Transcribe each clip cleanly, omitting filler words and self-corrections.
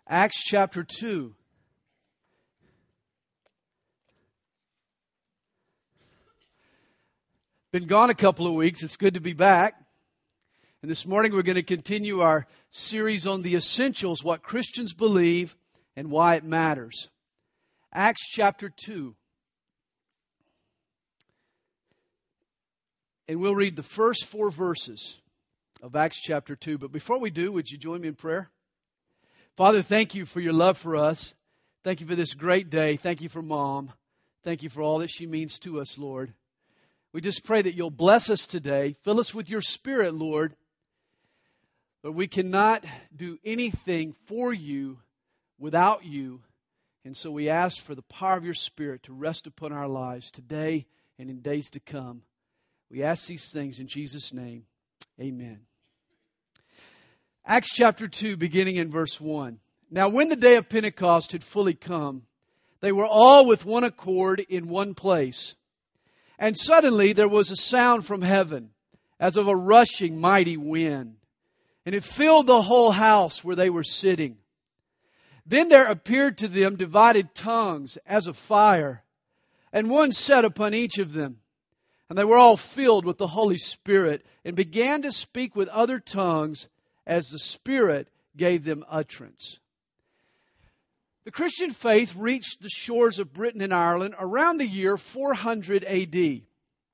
Acts chapter 2. Been gone a couple of weeks. It's good to be back. And this morning we're going to continue our series on the essentials, what Christians believe and why it matters. Acts chapter 2. And we'll read the first 4 verses of Acts chapter 2. But before we do, would you join me in prayer? Father, thank you for your love for us. Thank you for this great day. Thank you for Mom. Thank you for all that she means to us, Lord. We just pray that you'll bless us today. Fill us with your Spirit, Lord. But we cannot do anything for you without you. And so we ask for the power of your Spirit to rest upon our lives today and in days to come. We ask these things in Jesus' name. Amen. Acts chapter 2, beginning in verse 1. Now when the day of Pentecost had fully come, they were all with one accord in one place. And suddenly there was a sound from heaven, as of a rushing mighty wind. And it filled the whole house where they were sitting. Then there appeared to them divided tongues as of fire, and one sat upon each of them. And they were all filled with the Holy Spirit, and began to speak with other tongues as the Spirit gave them utterance. The Christian faith reached the shores of Britain and Ireland around the year 400 A.D.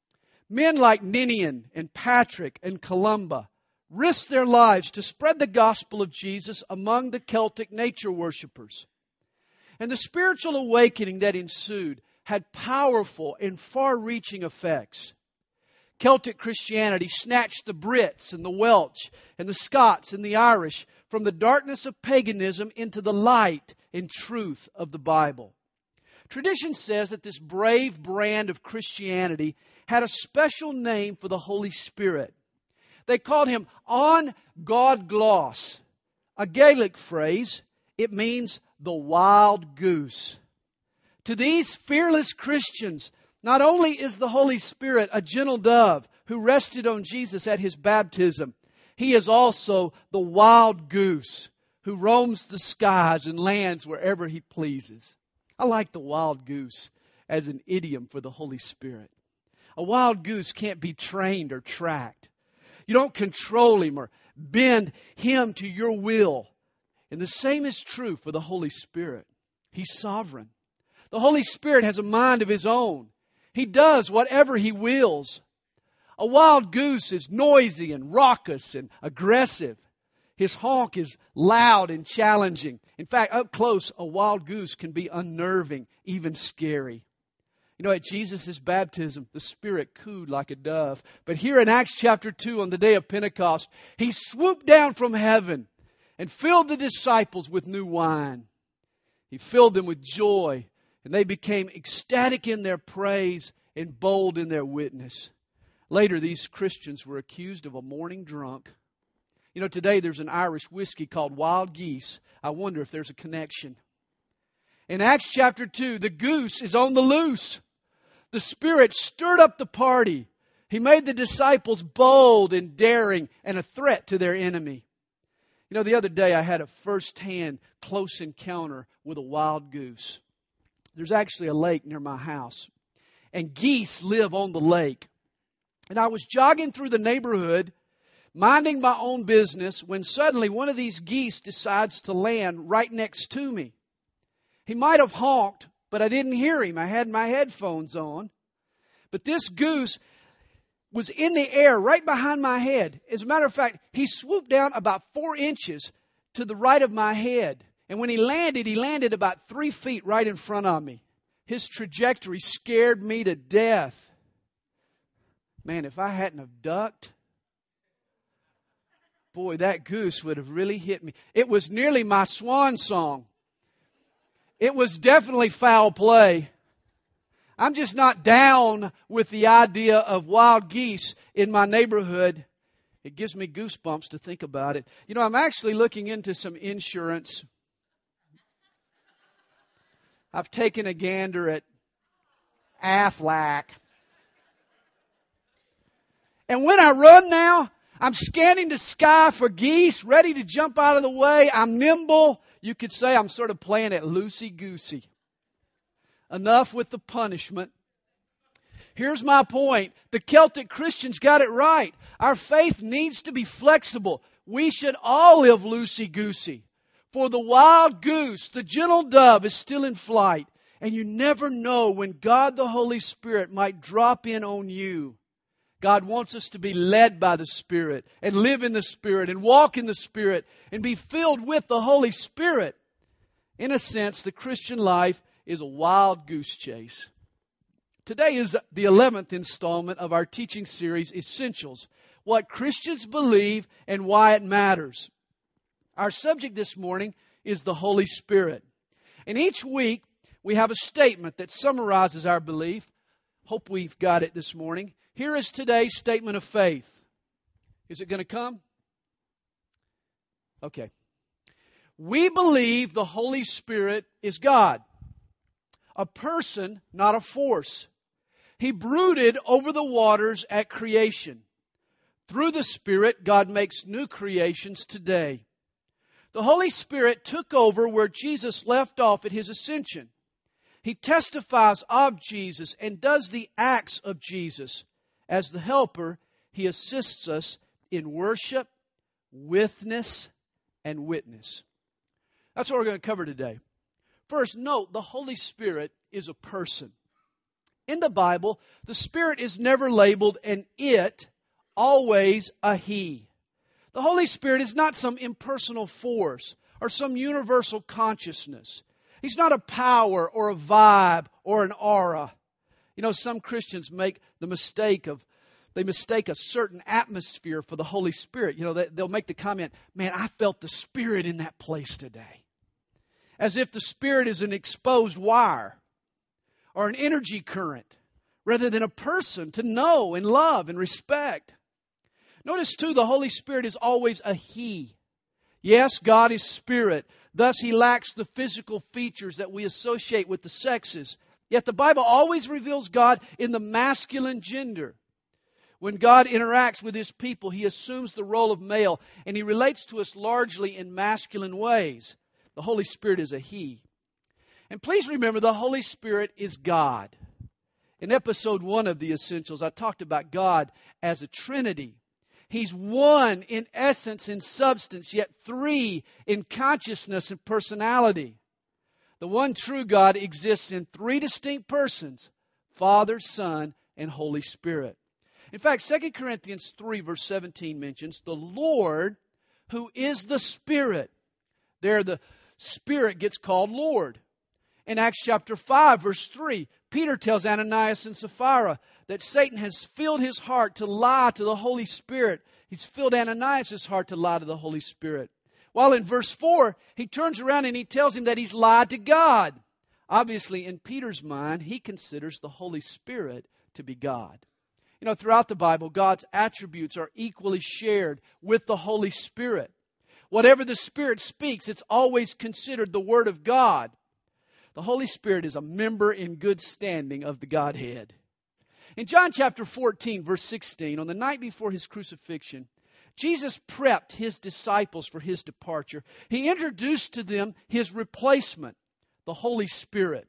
Men like Ninian and Patrick and Columba risked their lives to spread the gospel of Jesus among the Celtic nature worshippers. And the spiritual awakening that ensued had powerful and far-reaching effects. Celtic Christianity snatched the Brits and the Welsh and the Scots and the Irish from the darkness of paganism into the light and truth of the Bible. Tradition says that this brave brand of Christianity had a special name for the Holy Spirit. They called him An God Glas, a Gaelic phrase. It means the wild goose. To these fearless Christians, not only is the Holy Spirit a gentle dove who rested on Jesus at His baptism, He is also the wild goose who roams the skies and lands wherever He pleases. I like the wild goose as an idiom for the Holy Spirit. A wild goose can't be trained or tracked. You don't control him or bend him to your will. And the same is true for the Holy Spirit. He's sovereign. The Holy Spirit has a mind of His own. He does whatever He wills. A wild goose is noisy and raucous and aggressive. His honk is loud and challenging. In fact, up close, a wild goose can be unnerving, even scary. You know, at Jesus' baptism, the Spirit cooed like a dove. But here in Acts chapter 2, on the day of Pentecost, He swooped down from heaven and filled the disciples with new wine. He filled them with joy, and they became ecstatic in their praise and bold in their witness. Later, these Christians were accused of a morning drunk. You know, today there's an Irish whiskey called Wild Geese. I wonder if there's a connection. In Acts chapter 2, the goose is on the loose. The Spirit stirred up the party. He made the disciples bold and daring and a threat to their enemy. You know, the other day I had a first-hand close encounter with a wild goose. There's actually a lake near my house, and geese live on the lake. And I was jogging through the neighborhood, minding my own business, when suddenly one of these geese decides to land right next to me. He might have honked, but I didn't hear him. I had my headphones on. But this goose was in the air right behind my head. As a matter of fact, he swooped down about 4 inches to the right of my head. And when he landed about 3 feet right in front of me. His trajectory scared me to death. Man, if I hadn't have ducked, boy, that goose would have really hit me. It was nearly my swan song. It was definitely foul play. I'm just not down with the idea of wild geese in my neighborhood. It gives me goosebumps to think about it. You know, I'm actually looking into some insurance. I've taken a gander at Aflac. And when I run now, I'm scanning the sky for geese, ready to jump out of the way. I'm nimble. you could say I'm sort of playing it loosey-goosey. Enough with the punishment. Here's my point. The Celtic Christians got it right. Our faith needs to be flexible. We should all live loosey-goosey. For the wild goose, the gentle dove is still in flight. And you never know when God the Holy Spirit might drop in on you. God wants us to be led by the Spirit and live in the Spirit and walk in the Spirit and be filled with the Holy Spirit. In a sense, the Christian life is a wild goose chase. Today is the 11th installment of our teaching series, Essentials, What Christians Believe and Why It Matters. Our subject this morning is the Holy Spirit. And each week we have a statement that summarizes our belief. Hope we've got it this morning. Here is today's statement of faith. Is it going to come? Okay. We believe the Holy Spirit is God. A person, not a force. He brooded over the waters at creation. Through the Spirit, God makes new creations today. The Holy Spirit took over where Jesus left off at His ascension. He testifies of Jesus and does the acts of Jesus. As the helper, He assists us in worship, witness, and witness. That's what we're going to cover today. First, note the Holy Spirit is a person. In the Bible, the Spirit is never labeled an it, always a He. The Holy Spirit is not some impersonal force or some universal consciousness. He's not a power or a vibe or an aura. You know, some Christians make the mistake of, they mistake a certain atmosphere for the Holy Spirit. You know, they'll make the comment, man, I felt the Spirit in that place today. As if the Spirit is an exposed wire or an energy current rather than a person to know and love and respect. Notice too, the Holy Spirit is always a He. Yes, God is Spirit. Thus, He lacks the physical features that we associate with the sexes. Yet the Bible always reveals God in the masculine gender. When God interacts with His people, He assumes the role of male, and He relates to us largely in masculine ways. The Holy Spirit is a He. And please remember, the Holy Spirit is God. In episode 1 of the Essentials, I talked about God as a Trinity. He's one in essence and substance, yet three in consciousness and personality. The one true God exists in three distinct persons: Father, Son, and Holy Spirit. In fact, 2 Corinthians 3 verse 17 mentions the Lord who is the Spirit. There the Spirit gets called Lord. In Acts chapter 5 verse 3, Peter tells Ananias and Sapphira that Satan has filled his heart to lie to the Holy Spirit. He's filled Ananias' heart to lie to the Holy Spirit. While in verse 4, he turns around and he tells him that he's lied to God. Obviously, in Peter's mind, he considers the Holy Spirit to be God. You know, throughout the Bible, God's attributes are equally shared with the Holy Spirit. Whatever the Spirit speaks, it's always considered the Word of God. The Holy Spirit is a member in good standing of the Godhead. In John chapter 14, verse 16, on the night before His crucifixion, Jesus prepped His disciples for His departure. He introduced to them His replacement, the Holy Spirit.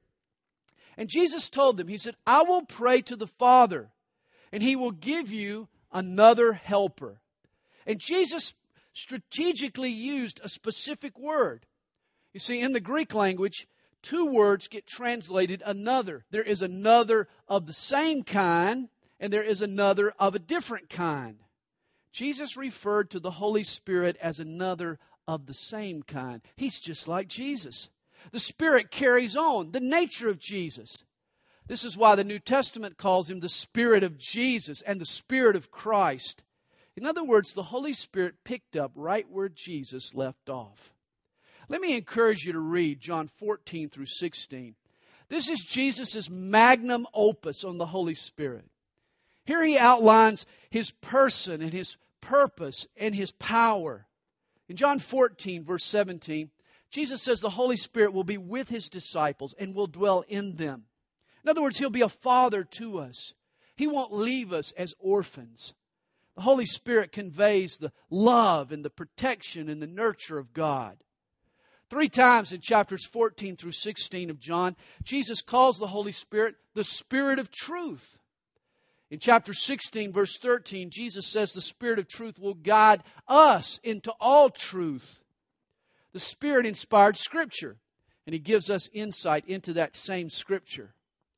And Jesus told them, He said, I will pray to the Father, and He will give you another helper. And Jesus strategically used a specific word. You see, in the Greek language, two words get translated another. There is another of the same kind, and there is another of a different kind. Jesus referred to the Holy Spirit as another of the same kind. He's just like Jesus. The Spirit carries on the nature of Jesus. This is why the New Testament calls Him the Spirit of Jesus and the Spirit of Christ. In other words, the Holy Spirit picked up right where Jesus left off. Let me encourage you to read John 14 through 16. This is Jesus' magnum opus on the Holy Spirit. Here He outlines His person and His purpose and His power. In John 14, verse 17, Jesus says the Holy Spirit will be with His disciples and will dwell in them. In other words, He'll be a father to us. He won't leave us as orphans. The Holy Spirit conveys the love and the protection and the nurture of God. 3 times in chapters 14 through 16 of John, Jesus calls the Holy Spirit the Spirit of truth. In chapter 16, verse 13, Jesus says the Spirit of truth will guide us into all truth. The Spirit inspired Scripture, and He gives us insight into that same Scripture.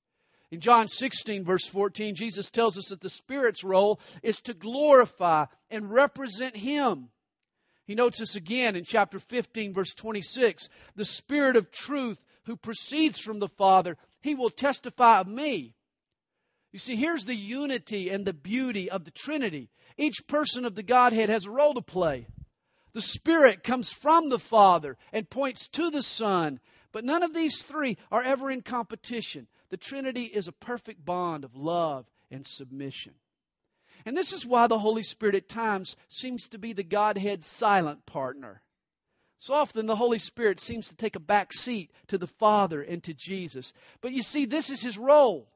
In John 16, verse 14, Jesus tells us that the Spirit's role is to glorify and represent Him. He notes this again in chapter 15, verse 26. The Spirit of truth who proceeds from the Father, He will testify of me. You see, here's the unity and the beauty of the Trinity. Each person of the Godhead has a role to play. The Spirit comes from the Father and points to the Son. But none of these three are ever in competition. The Trinity is a perfect bond of love and submission. And this is why the Holy Spirit at times seems to be the Godhead's silent partner. So often the Holy Spirit seems to take a back seat to the Father and to Jesus. But you see, this is His role.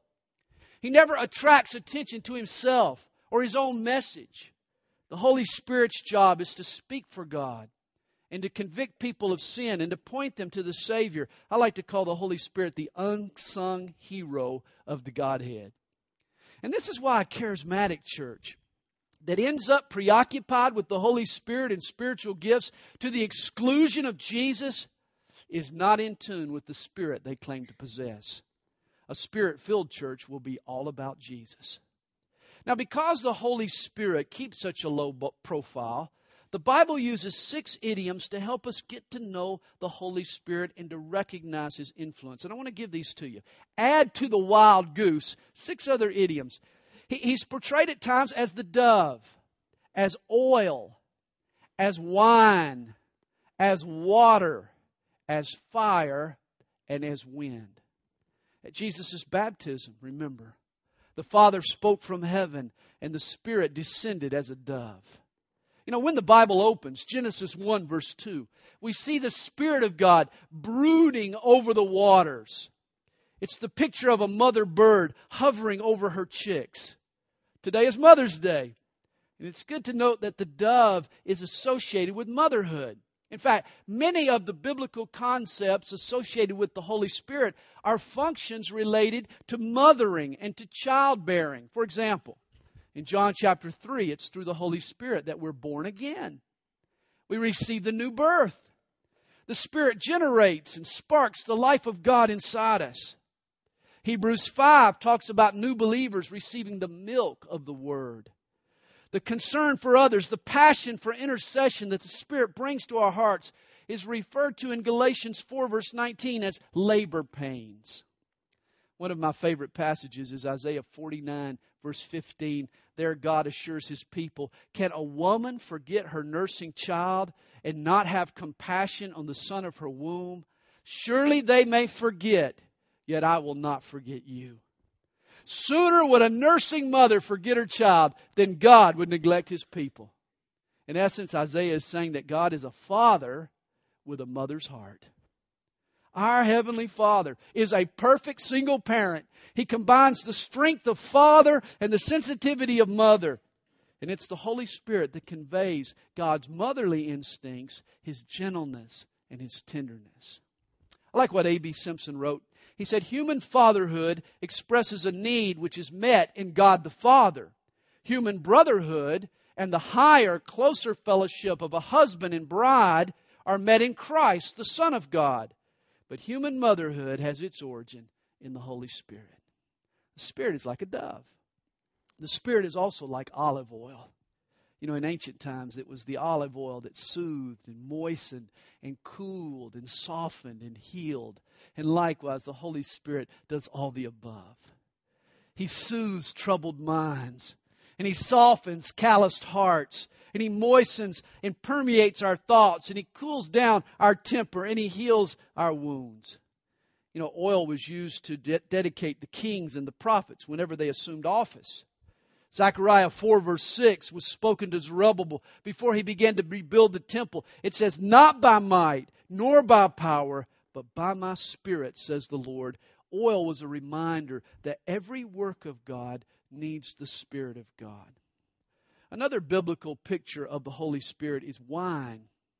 He never attracts attention to Himself or His own message. The Holy Spirit's job is to speak for God and to convict people of sin and to point them to the Savior. I like to call the Holy Spirit the unsung hero of the Godhead. And this is why a charismatic church that ends up preoccupied with the Holy Spirit and spiritual gifts to the exclusion of Jesus is not in tune with the Spirit they claim to possess. A Spirit-filled church will be all about Jesus. Now, because the Holy Spirit keeps such a low profile, the Bible uses 6 idioms to help us get to know the Holy Spirit and to recognize His influence. And I want to give these to you. Add to the wild goose 6 other idioms. He's portrayed at times as the dove, as oil, as wine, as water, as fire, and as wind. At Jesus' baptism, remember, the Father spoke from heaven and the Spirit descended as a dove. You know, when the Bible opens, Genesis 1 verse 2, we see the Spirit of God brooding over the waters. It's the picture of a mother bird hovering over her chicks. Today is Mother's Day. And it's good to note that the dove is associated with motherhood. In fact, many of the biblical concepts associated with the Holy Spirit are functions related to mothering and to childbearing. For example, in John chapter 3, it's through the Holy Spirit that we're born again. We receive the new birth. The Spirit generates and sparks the life of God inside us. Hebrews 5 talks about new believers receiving the milk of the Word. The concern for others, the passion for intercession that the Spirit brings to our hearts is referred to in Galatians 4 verse 19 as labor pains. One of my favorite passages is Isaiah 49 verse 15. There God assures His people, can a woman forget her nursing child and not have compassion on the son of her womb? Surely they may forget, yet I will not forget you. Sooner would a nursing mother forget her child than God would neglect His people. In essence, Isaiah is saying that God is a father with a mother's heart. Our Heavenly Father is a perfect single parent. He combines the strength of father and the sensitivity of mother. And it's the Holy Spirit that conveys God's motherly instincts, His gentleness, and His tenderness. I like what A.B. Simpson wrote. He said, human fatherhood expresses a need which is met in God the Father. Human brotherhood and the higher, closer fellowship of a husband and bride are met in Christ, the Son of God. But human motherhood has its origin in the Holy Spirit. The Spirit is like a dove. The Spirit is also like olive oil. You know, in ancient times, it was the olive oil that soothed and moistened and cooled and softened and healed. And likewise, the Holy Spirit does all the above. He soothes troubled minds, and He softens calloused hearts, and He moistens and permeates our thoughts, and He cools down our temper, and He heals our wounds. You know, oil was used to dedicate the kings and the prophets whenever they assumed office. Zechariah 4 verse 6 was spoken to Zerubbabel before he began to rebuild the temple. It says, not by might, nor by power, but by my Spirit, says the Lord. Oil was a reminder that every work of God needs the Spirit of God. Another biblical picture of the Holy Spirit is wine.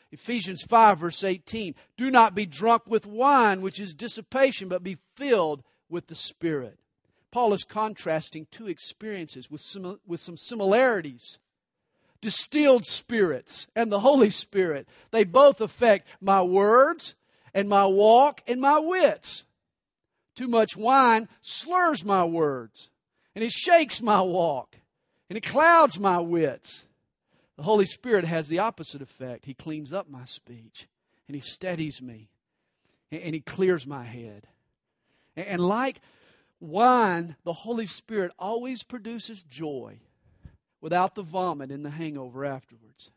Ephesians 5 verse 18, do not be drunk with wine, which is dissipation, but be filled with the Spirit. Paul is contrasting two experiences with some similarities. Distilled spirits and the Holy Spirit. They both affect my words and my walk and my wits. Too much wine slurs my words, and it shakes my walk, and it clouds my wits. The Holy Spirit has the opposite effect. He cleans up my speech, and He steadies me, and He clears my head. And like wine, the Holy Spirit always produces joy without the vomit and the hangover afterwards.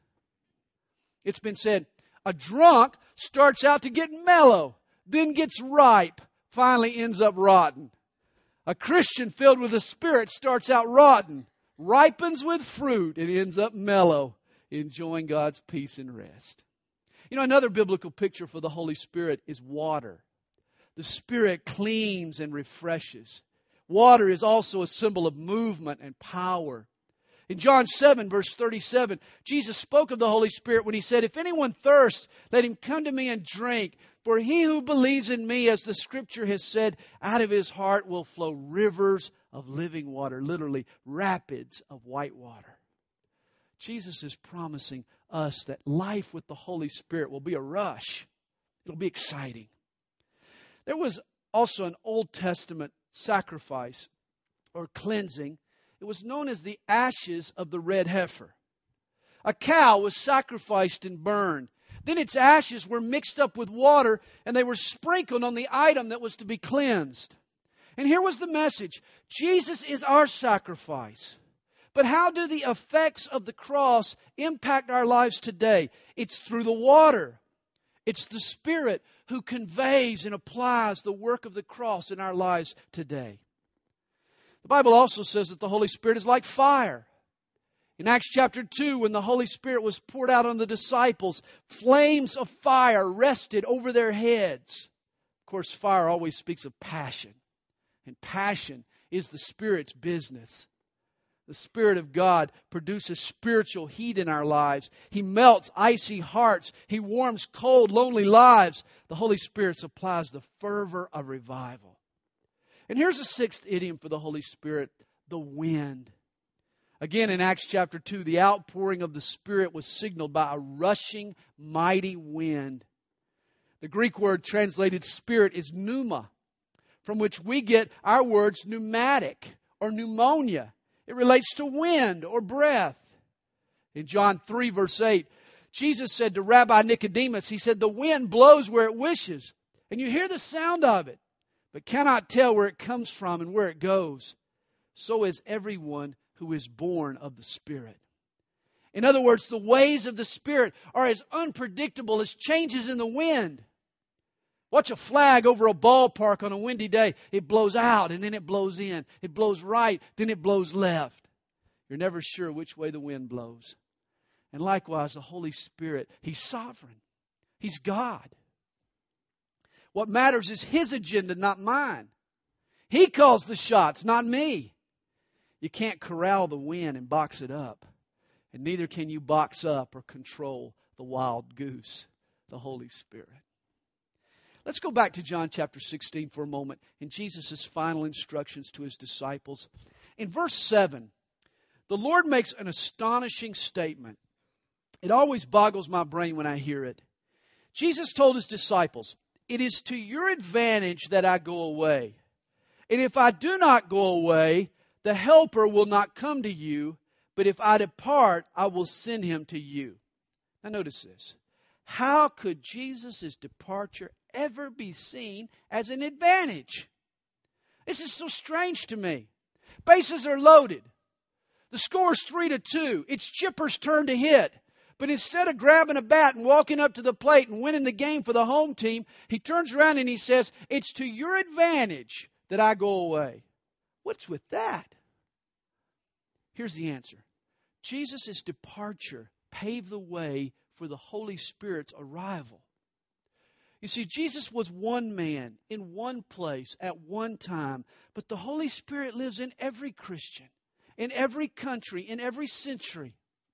It's been said, a drunk starts out to get mellow, then gets ripe, finally ends up rotten. A Christian filled with the Spirit starts out rotten, ripens with fruit, and ends up mellow, enjoying God's peace and rest. You know, another biblical picture for the Holy Spirit is water. The Spirit cleans and refreshes. Water is also a symbol of movement and power. In John 7, verse 37, Jesus spoke of the Holy Spirit when He said, if anyone thirsts, let him come to me and drink. For he who believes in me, as the Scripture has said, out of his heart will flow rivers of living water. Literally, rapids of white water. Jesus is promising us that life with the Holy Spirit will be a rush. It'll be exciting. There was also an Old Testament sacrifice or cleansing. It was known as the ashes of the red heifer. A cow was sacrificed and burned. Then its ashes were mixed up with water and they were sprinkled on the item that was to be cleansed. And here was the message. Jesus is our sacrifice. But how do the effects of the cross impact our lives today? It's through the water. It's the Spirit who conveys and applies the work of the cross in our lives today. The Bible also says that the Holy Spirit is like fire. In Acts chapter 2, when the Holy Spirit was poured out on the disciples, flames of fire rested over their heads. Of course, fire always speaks of passion. And passion is the Spirit's business. The Spirit of God produces spiritual heat in our lives. He melts icy hearts. He warms cold, lonely lives. The Holy Spirit supplies the fervor of revival. And here's a sixth idiom for the Holy Spirit, the wind. Again, in Acts chapter 2, the outpouring of the Spirit was signaled by a rushing, mighty wind. The Greek word translated Spirit is pneuma, from which we get our words pneumatic or pneumonia. It relates to wind or breath. In John 3, verse 8, Jesus said to Rabbi Nicodemus, He said, the wind blows where it wishes, and you hear the sound of it, but cannot tell where it comes from and where it goes. So is everyone who is born of the Spirit. In other words, the ways of the Spirit are as unpredictable as changes in the wind. Watch a flag over a ballpark on a windy day. It blows out and then it blows in. It blows right, then it blows left. You're never sure which way the wind blows. And likewise, the Holy Spirit, He's sovereign. He's God. What matters is His agenda, not mine. He calls the shots, not me. You can't corral the wind and box it up. And neither can you box up or control the wild goose, the Holy Spirit. Let's go back to John chapter 16 for a moment in Jesus' final instructions to His disciples. In verse 7, the Lord makes an astonishing statement. It always boggles my brain when I hear it. Jesus told His disciples, it is to your advantage that I go away. And if I do not go away, the Helper will not come to you. But if I depart, I will send Him to you. Now notice this. How could Jesus' departure ever be seen as an advantage? This is so strange to me. Bases are loaded. The score's 3-2. It's Chipper's turn to hit. But instead of grabbing a bat and walking up to the plate and winning the game for the home team, he turns around and he says, it's to your advantage that I go away. What's with that? Here's the answer. Jesus' departure paved the way for the Holy Spirit's arrival. You see, Jesus was one man in one place at one time, but the Holy Spirit lives in every Christian, in every country, in every century.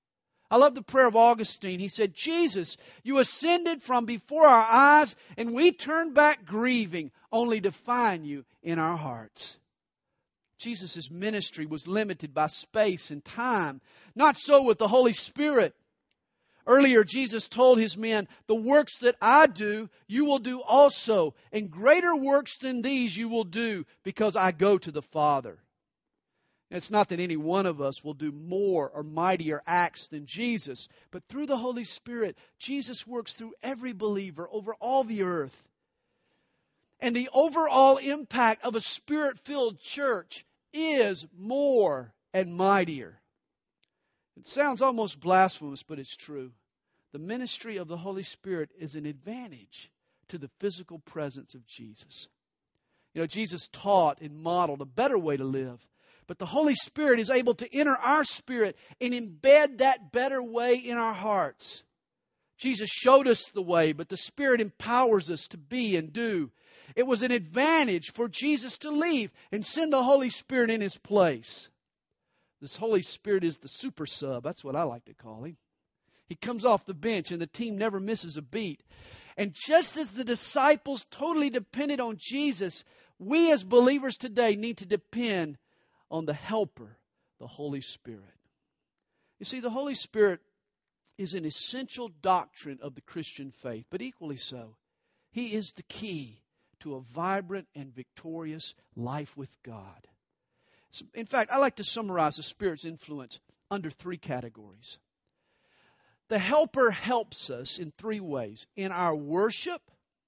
I love the prayer of Augustine. He said, Jesus, you ascended from before our eyes, and we turn back grieving, only to find you in our hearts. Jesus' ministry was limited by space and time. Not so with the Holy Spirit. Earlier, Jesus told His men, the works that I do, you will do also, and greater works than these you will do, because I go to the Father. It's not that any one of us will do more or mightier acts than Jesus, but through the Holy Spirit, Jesus works through every believer over all the earth. And the overall impact of a Spirit-filled church is more and mightier. It sounds almost blasphemous, but it's true. The ministry of the Holy Spirit is an advantage to the physical presence of Jesus. You know, Jesus taught and modeled a better way to live. But the Holy Spirit is able to enter our spirit and embed that better way in our hearts. Jesus showed us the way, but the Spirit empowers us to be and do. It was an advantage for Jesus to leave and send the Holy Spirit in His place. This Holy Spirit is the super sub. That's what I like to call Him. He comes off the bench and the team never misses a beat. And just as the disciples totally depended on Jesus, we as believers today need to depend on the Helper, the Holy Spirit. You see, the Holy Spirit is an essential doctrine of the Christian faith, but equally so, He is the key to a vibrant and victorious life with God. In fact, I like to summarize the Spirit's influence under three categories. The Helper helps us in three ways: in our worship,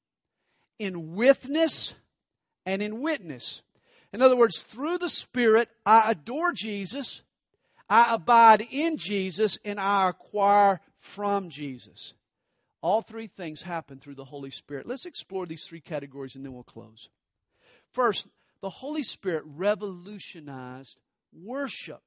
in witness, and in witness. In other words, through the Spirit, I adore Jesus, I abide in Jesus, and I acquire from Jesus. All three things happen through the Holy Spirit. Let's explore these three categories and then we'll close. First, the Holy Spirit revolutionized worship.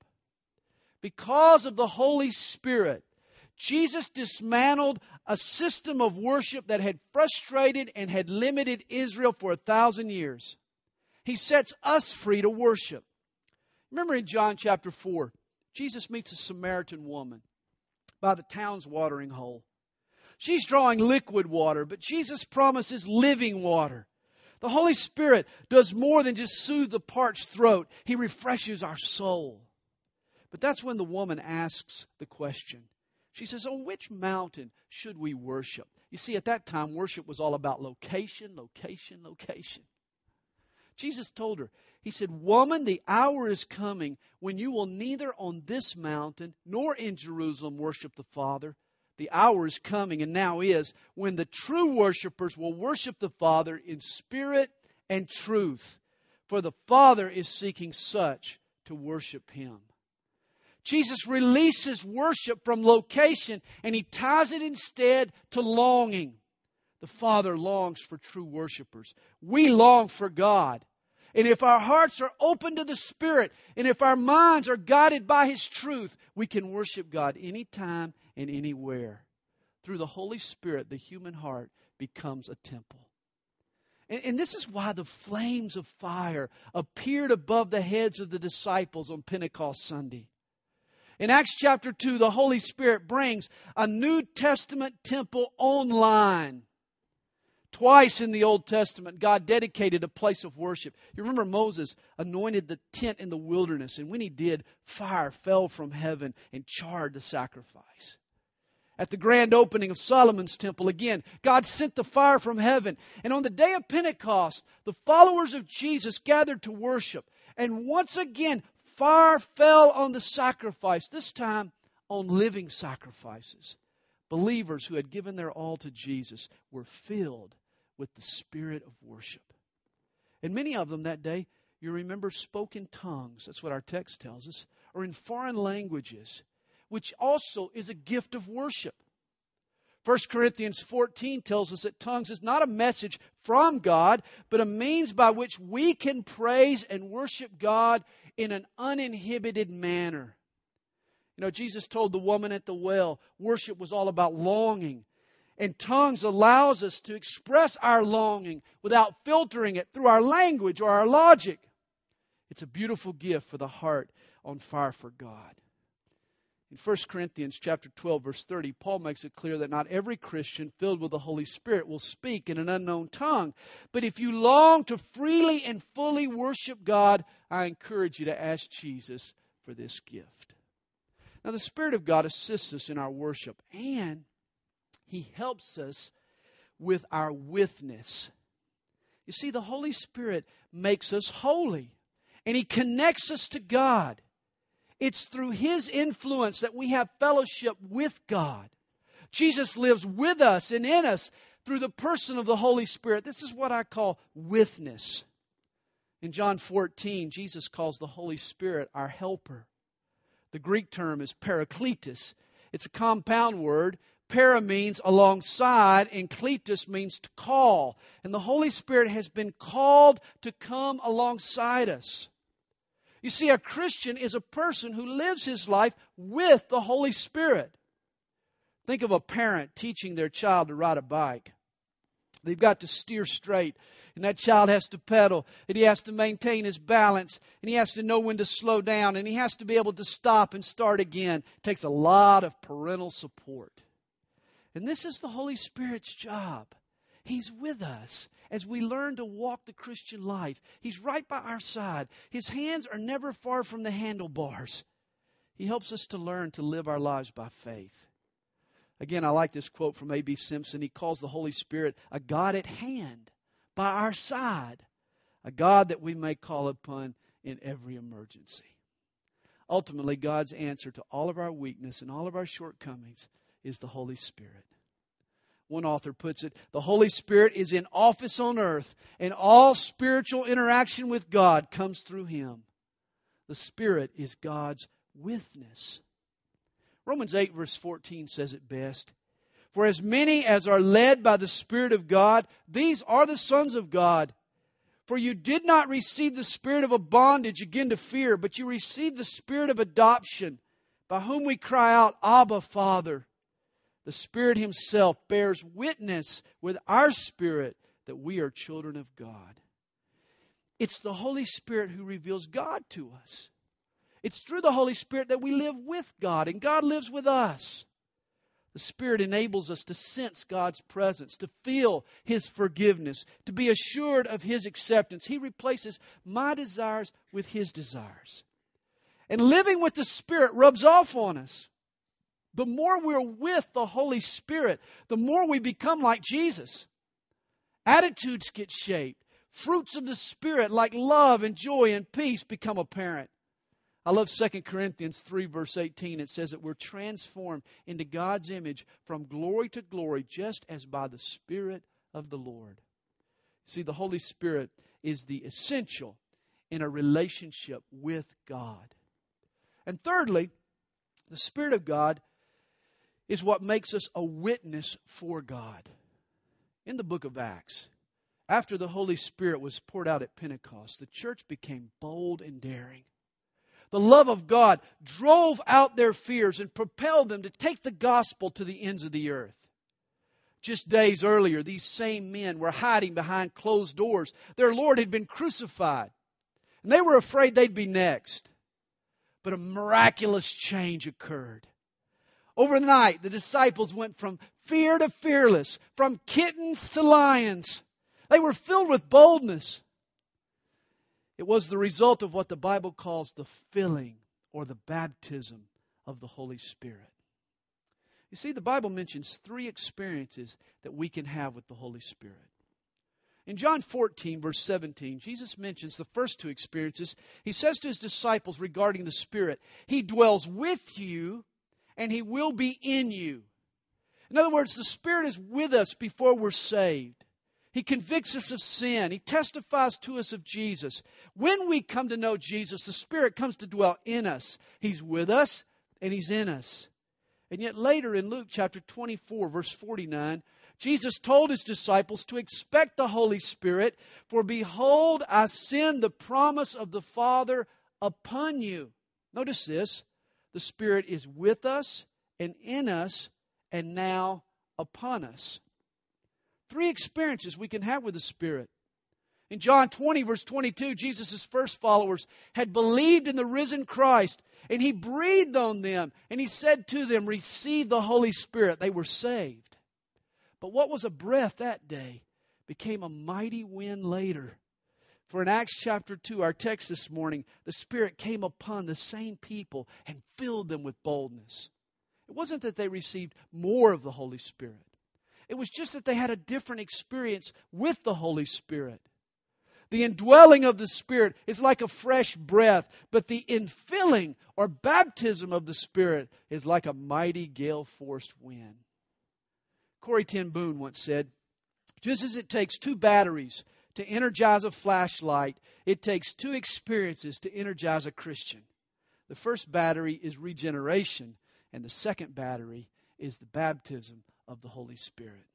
Because of the Holy Spirit, Jesus dismantled a system of worship that had frustrated and had limited Israel for 1,000 years. He sets us free to worship. Remember in John chapter 4, Jesus meets a Samaritan woman by the town's watering hole. She's drawing liquid water, but Jesus promises living water. The Holy Spirit does more than just soothe the parched throat. He refreshes our soul. But that's when the woman asks the question. She says, on which mountain should we worship? You see, at that time, worship was all about location, location, location. Jesus told her, He said, woman, the hour is coming when you will neither on this mountain nor in Jerusalem worship the Father. The hour is coming, and now is, when the true worshipers will worship the Father in spirit and truth. For the Father is seeking such to worship Him. Jesus releases worship from location, and He ties it instead to longing. The Father longs for true worshipers. We long for God. And if our hearts are open to the Spirit, and if our minds are guided by His truth, we can worship God anytime and anywhere. Through the Holy Spirit, the human heart becomes a temple. And this is why the flames of fire appeared above the heads of the disciples on Pentecost Sunday. In Acts chapter 2, the Holy Spirit brings a New Testament temple online. Twice in the Old Testament, God dedicated a place of worship. You remember Moses anointed the tent in the wilderness, and when he did, fire fell from heaven and charred the sacrifice. At the grand opening of Solomon's temple, again, God sent the fire from heaven. And on the day of Pentecost, the followers of Jesus gathered to worship. And once again, fire fell on the sacrifice, this time on living sacrifices. Believers who had given their all to Jesus were filled with the spirit of worship. And many of them that day, you remember, spoke in tongues. That's what our text tells us. Or in foreign languages, which also is a gift of worship. 1 Corinthians 14 tells us that tongues is not a message from God, but a means by which we can praise and worship God in an uninhibited manner. You know, Jesus told the woman at the well, worship was all about longing. And tongues allows us to express our longing without filtering it through our language or our logic. It's a beautiful gift for the heart on fire for God. In 1 Corinthians chapter 12, verse 30, Paul makes it clear that not every Christian filled with the Holy Spirit will speak in an unknown tongue. But if you long to freely and fully worship God, I encourage you to ask Jesus for this gift. Now, the Spirit of God assists us in our worship, and He helps us with our witness. You see, the Holy Spirit makes us holy, and He connects us to God. It's through His influence that we have fellowship with God. Jesus lives with us and in us through the person of the Holy Spirit. This is what I call witness. In John 14, Jesus calls the Holy Spirit our helper. The Greek term is parakletos. It's a compound word. Para means alongside, and kletos means to call. And the Holy Spirit has been called to come alongside us. You see, a Christian is a person who lives his life with the Holy Spirit. Think of a parent teaching their child to ride a bike. They've got to steer straight, and that child has to pedal, and he has to maintain his balance, and he has to know when to slow down, and he has to be able to stop and start again. It takes a lot of parental support. And this is the Holy Spirit's job. He's with us as we learn to walk the Christian life. He's right by our side. His hands are never far from the handlebars. He helps us to learn to live our lives by faith. Again, I like this quote from A.B. Simpson. He calls the Holy Spirit a God at hand, by our side, a God that we may call upon in every emergency. Ultimately, God's answer to all of our weakness and all of our shortcomings is the Holy Spirit. One author puts it, the Holy Spirit is in office on earth, and all spiritual interaction with God comes through Him. The Spirit is God's witness. Romans 8 verse 14 says it best. For as many as are led by the Spirit of God, these are the sons of God. For you did not receive the spirit of a bondage again to fear, but you received the Spirit of adoption, by whom we cry out, Abba, Father. The Spirit Himself bears witness with our spirit that we are children of God. It's the Holy Spirit who reveals God to us. It's through the Holy Spirit that we live with God, and God lives with us. The Spirit enables us to sense God's presence, to feel His forgiveness, to be assured of His acceptance. He replaces my desires with His desires. And living with the Spirit rubs off on us. The more we're with the Holy Spirit, the more we become like Jesus. Attitudes get shaped. Fruits of the Spirit like love and joy and peace become apparent. I love 2 Corinthians 3 verse 18. It says that we're transformed into God's image from glory to glory, just as by the Spirit of the Lord. See, the Holy Spirit is the essential in a relationship with God. And thirdly, the Spirit of God is what makes us a witness for God. In the book of Acts, after the Holy Spirit was poured out at Pentecost, the church became bold and daring. The love of God drove out their fears and propelled them to take the gospel to the ends of the earth. Just days earlier, these same men were hiding behind closed doors. Their Lord had been crucified, and they were afraid they'd be next. But a miraculous change occurred. Overnight, the disciples went from fear to fearless, from kittens to lions. They were filled with boldness. It was the result of what the Bible calls the filling or the baptism of the Holy Spirit. You see, the Bible mentions 3 experiences that we can have with the Holy Spirit. In John 14, verse 17, Jesus mentions the first 2 experiences. He says to His disciples regarding the Spirit, He dwells with you and He will be in you. In other words, the Spirit is with us before we're saved. He convicts us of sin. He testifies to us of Jesus. When we come to know Jesus, the Spirit comes to dwell in us. He's with us and He's in us. And yet later in Luke chapter 24, verse 49, Jesus told His disciples to expect the Holy Spirit, for behold, I send the promise of the Father upon you. Notice this. The Spirit is with us and in us and now upon us. 3 experiences we can have with the Spirit. In John 20, verse 22, Jesus' first followers had believed in the risen Christ, and He breathed on them, and He said to them, receive the Holy Spirit. They were saved. But what was a breath that day became a mighty wind later. For in Acts chapter 2, our text this morning, the Spirit came upon the same people and filled them with boldness. It wasn't that they received more of the Holy Spirit. It was just that they had a different experience with the Holy Spirit. The indwelling of the Spirit is like a fresh breath, but the infilling or baptism of the Spirit is like a mighty gale-forced wind. Corrie ten Boom once said, just as it takes 2 batteries to energize a flashlight, it takes 2 experiences to energize a Christian. The first battery is regeneration, and the second battery is the baptism of the Holy Spirit.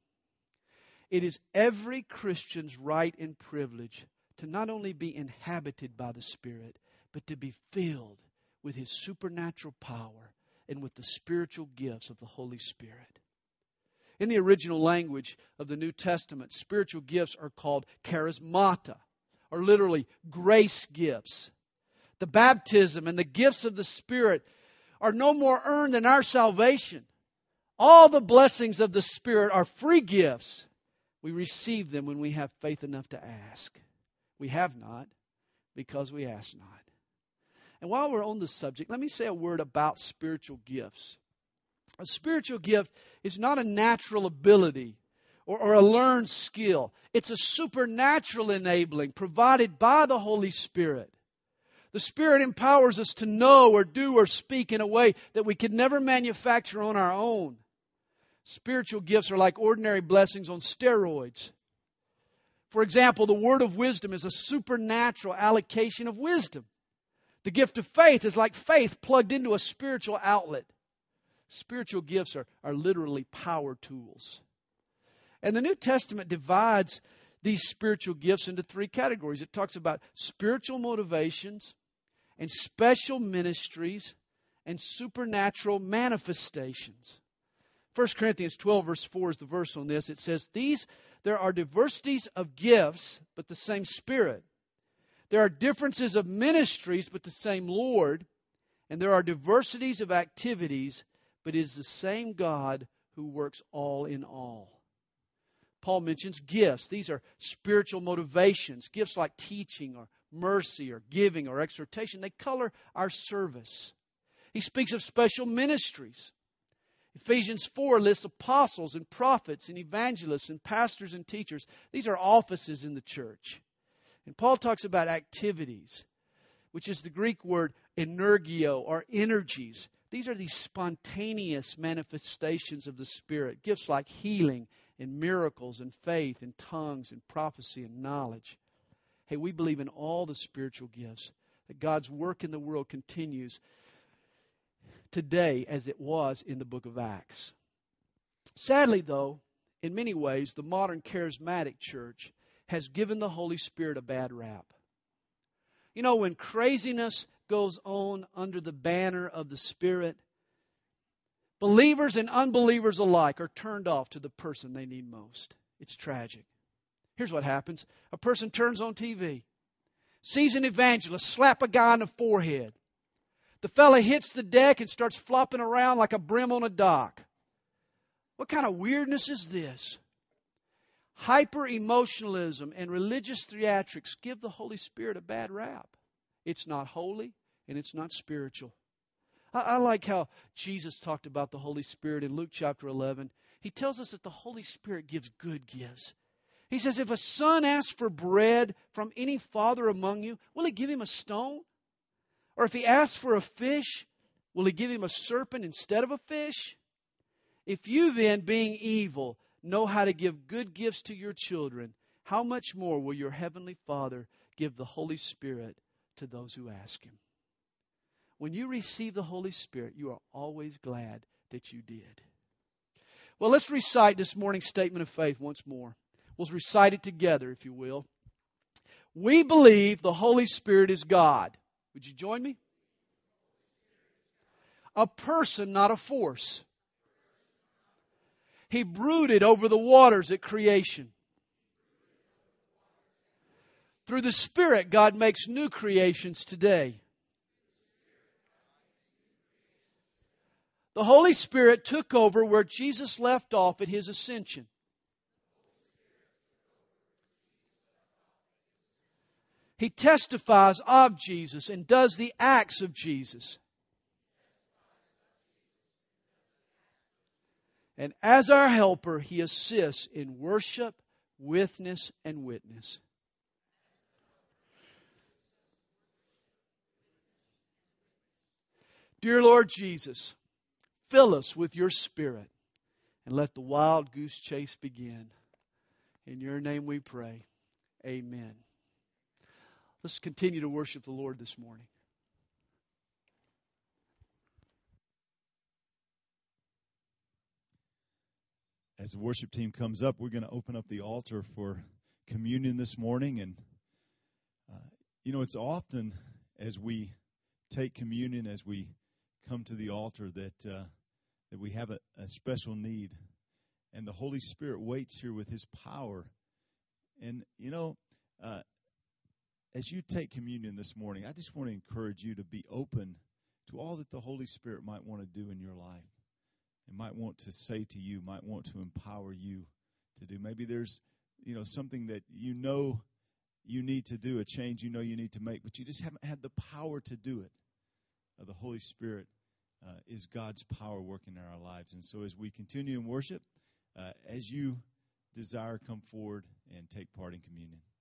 It is every Christian's right and privilege to not only be inhabited by the Spirit, but to be filled with His supernatural power and with the spiritual gifts of the Holy Spirit. In the original language of the New Testament, spiritual gifts are called charismata, or literally grace gifts. The baptism and the gifts of the Spirit are no more earned than our salvation. All the blessings of the Spirit are free gifts. We receive them when we have faith enough to ask. We have not because we ask not. And while we're on the subject, let me say a word about spiritual gifts. A spiritual gift is not a natural ability or a learned skill. It's a supernatural enabling provided by the Holy Spirit. The Spirit empowers us to know or do or speak in a way that we could never manufacture on our own. Spiritual gifts are like ordinary blessings on steroids. For example, the word of wisdom is a supernatural allocation of wisdom. The gift of faith is like faith plugged into a spiritual outlet. Spiritual gifts are literally power tools. And the New Testament divides these spiritual gifts into 3 categories. It talks about spiritual motivations and special ministries and supernatural manifestations. 1 Corinthians 12 verse 4 is the verse on this. It says, there are diversities of gifts, but the same Spirit. There are differences of ministries, but the same Lord. And there are diversities of activities, but it is the same God who works all in all. Paul mentions gifts. These are spiritual motivations. Gifts like teaching or mercy or giving or exhortation. They color our service. He speaks of special ministries. Ephesians 4 lists apostles and prophets and evangelists and pastors and teachers. These are offices in the church. And Paul talks about activities, which is the Greek word energio or energies. These are these spontaneous manifestations of the Spirit. Gifts like healing and miracles and faith and tongues and prophecy and knowledge. Hey, we believe in all the spiritual gifts. That God's work in the world continues today as it was in the book of Acts. Sadly, though, in many ways, the modern charismatic church has given the Holy Spirit a bad rap. You know, when craziness goes on under the banner of the Spirit, believers and unbelievers alike are turned off to the person they need most. It's tragic. Here's what happens. A person turns on TV, sees an evangelist slap a guy on the forehead. The fella hits the deck and starts flopping around like a brim on a dock. What kind of weirdness is this? Hyper-emotionalism and religious theatrics give the Holy Spirit a bad rap. It's not holy and it's not spiritual. I like how Jesus talked about the Holy Spirit in Luke chapter 11. He tells us that the Holy Spirit gives good gifts. He says, if a son asks for bread from any father among you, will he give him a stone? Or if he asks for a fish, will he give him a serpent instead of a fish? If you then, being evil, know how to give good gifts to your children, how much more will your heavenly Father give the Holy Spirit to those who ask Him? When you receive the Holy Spirit, you are always glad that you did. Well, let's recite this morning's statement of faith once more. We'll recite it together, if you will. We believe the Holy Spirit is God. Would you join me? A person, not a force. He brooded over the waters at creation. Through the Spirit, God makes new creations today. The Holy Spirit took over where Jesus left off at His ascension. He testifies of Jesus and does the acts of Jesus. And as our helper, He assists in worship, witness, and witness. Dear Lord Jesus, fill us with Your Spirit and let the wild goose chase begin. In Your name we pray. Amen. Let's continue to worship the Lord this morning. As the worship team comes up, we're going to open up the altar for communion this morning. And, it's often as we take communion, as we come to the altar, that we have a special need. And the Holy Spirit waits here with His power. And, as you take communion this morning, I just want to encourage you to be open to all that the Holy Spirit might want to do in your life. And might want to say to you, might want to empower you to do. Maybe there's, something that you need to do, a change you need to make, but you just haven't had the power to do it. The Holy Spirit is God's power working in our lives. And so as we continue in worship, as you desire, come forward and take part in communion.